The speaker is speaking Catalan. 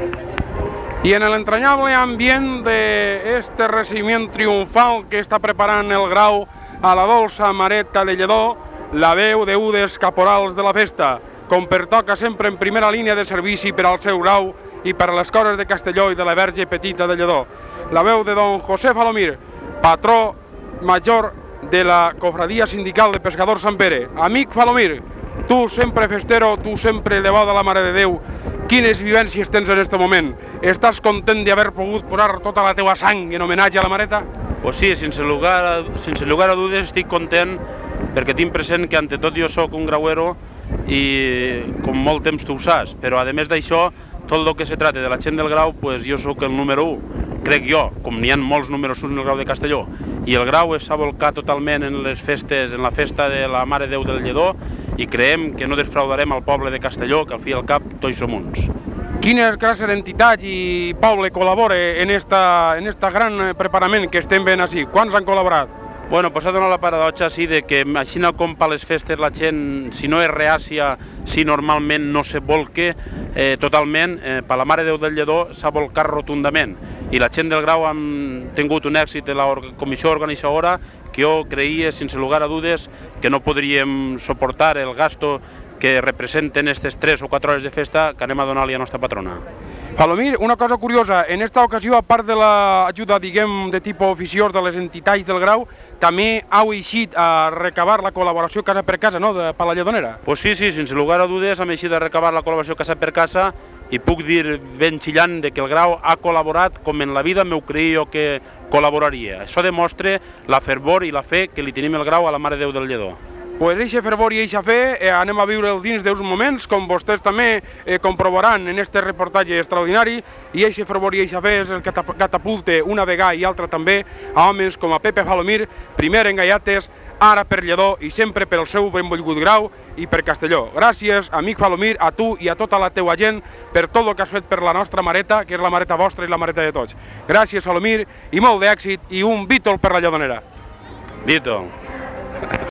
Y en el entrañable ambient de este recibimiento triunfal que està preparant el Grau a la dolça Mareta de Lledó, la veu d'un dels caporals de la festa, com pertoca sempre en primera línia de servici per al seu Grau i per a les Cores de Castelló i de la Verge Petita de Lledó. La veu de don José Falomir, patró major de la Cofradia Sindical de Pescadors Sant Pere. Amic Falomir, tu sempre festero, tu sempre devot de la Mare de Déu, quines vivències tens en aquest moment? Estàs content d'haver pogut posar tota la teua sang en homenatge a la Mareta? Pues sí, sense lugar a dudes estic content perquè tinc present que ante tot jo sóc un grauero i com molt temps tu ho saps, però a més d'això, tot el que se trata de la gent del Grau, pues jo sóc el número 1, crec jo, com n'hi ha molts números 1 en el Grau de Castelló, i el Grau s'ha volcat totalment en les festes, en la festa de la Mare de Déu del Lledó, i creiem que no defraudarem al poble de Castelló, que al fi i al cap tots som uns. Quines classes d'entitats i poble col·labora en esta gran preparament que estem veient així? Quants han col·laborat? Bueno, pues ha donat la paradoxa així de que així com per les festes la gent, si no és reàcia, si normalment no se volque totalment, per la Mare de Déu del Lledó s'ha volcat rotundament. I la gent del Grau han tingut un èxit de la comissió organitzadora que jo creia, sense lugar a dudes, que no podríem suportar el gasto que representen aquestes 3 o 4 hores de festa que anem a donar-li a nostra patrona. Falomir, una cosa curiosa, en esta ocasió, a part de l'ajuda, diguem, de tipus oficiós de les entitats del Grau, també heu eixit a recabar la col·laboració casa per casa, no?, per la Lledonera. Pues sí, sense lugar a dudes hem eixit a recabar la col·laboració casa per casa i puc dir ben xillant que el Grau ha col·laborat com en la vida m'ho creia jo que col·laboraria. Això demostra la fervor i la fe que li tenim el Grau a la Mare de Déu del Lledó. Pues eixa fervor i eixa fe anem a viure'l dins d'uns moments, com vostès també comprovaran en este reportatge extraordinari, i eixa fervor i eixa fe és el que catapulte una vegada i altra també a homes com a Pepe Falomir, primer en Gaiates, ara per Lledó i sempre pel seu benvolgut Grau i per Castelló. Gràcies, amic Falomir, a tu i a tota la teua gent per tot el que has fet per la nostra Mareta, que és la Mareta vostra i la Mareta de tots. Gràcies, Falomir, i molt d'èxit i un Vítol per la Lledonera. Vítol.